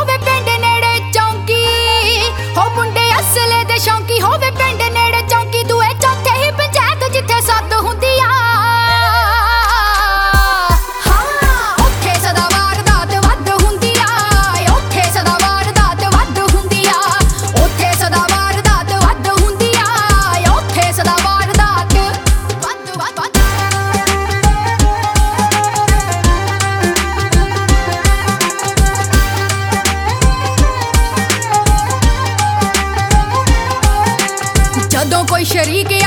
ਹੋਵੇ ਪਿੰਡ ਨੇੜੇ ਚੌਂਕੀ ਹੋ ਮੁੰਡੇ ਅਸਲੇ ਦੇ ਸ਼ੌਂਕੀ ਹੋਵੇ ਪਿੰਡ ਨੇੜੇ ਚੌਂਕੀ ਦੂਏ ਚੌਥੇ ਹੀ ਪੰਚਾਇਤ ਜਿੱਥੇ ਸੱਦ ਹੁੰਦੀ ਆ ਹਾਂ ਉੱਥੇ ਸਦਾ ਵਾਰਦਾਤ ਵੱਧ ਹੁੰਦੀ ਆ ਉੱਥੇ ਸਦਾ ਵਾਰਦਾਤ ਵੱਧ ਹੁੰਦੀ ਆ ਉੱਥੇ ਸਦਾ ਵਾਰਦਾਤ ਵੱਧ ਹੁੰਦੀ ਆ ਉੱਥੇ ਸਦਾ ਵਾਰਦਾਤ ਵੱਧ ਵੱਧ ਜਦੋਂ ਕੋਈ ਸ਼ਰੀਕ